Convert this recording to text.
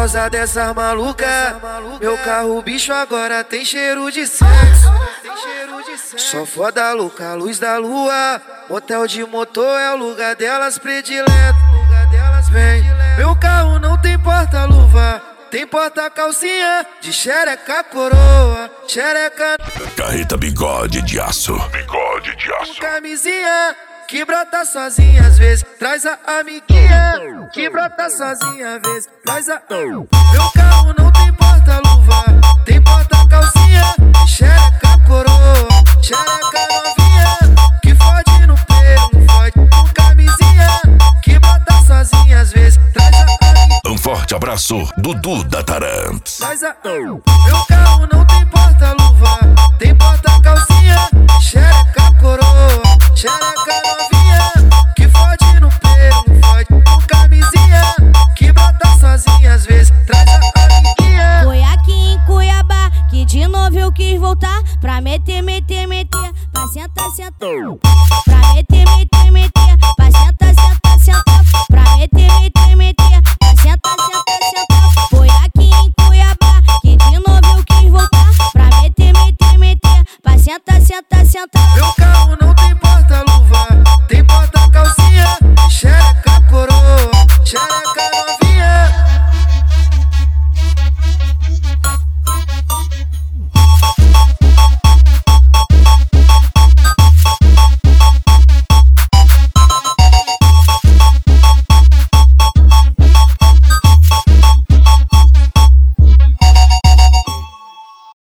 causa dessa maluca, meu carro bicho agora tem cheiro de sexo. Só foda louca, luz da lua, motel de motor é o lugar delas predileto. Vem, meu carro não tem porta-luva, tem porta-calcinha de xereca coroa, xereca. Carreta bigode de aço. Bigode de aço. Camisinha que brota sozinha às vezes, traz a amiguinha que brota sozinha às vezes, traz a. Meu carro não tem porta-luva, tem porta-calcinha de xereca coroa, xereca novinha que fode no pelo, fode com camisinha que brota sozinha às vezes, traz a amiguinha. Um forte abraço, Dudu da Tarantes. Meu carro não tem porta-luva, tem porta-calcinha, xereca coroa, xereca novinha.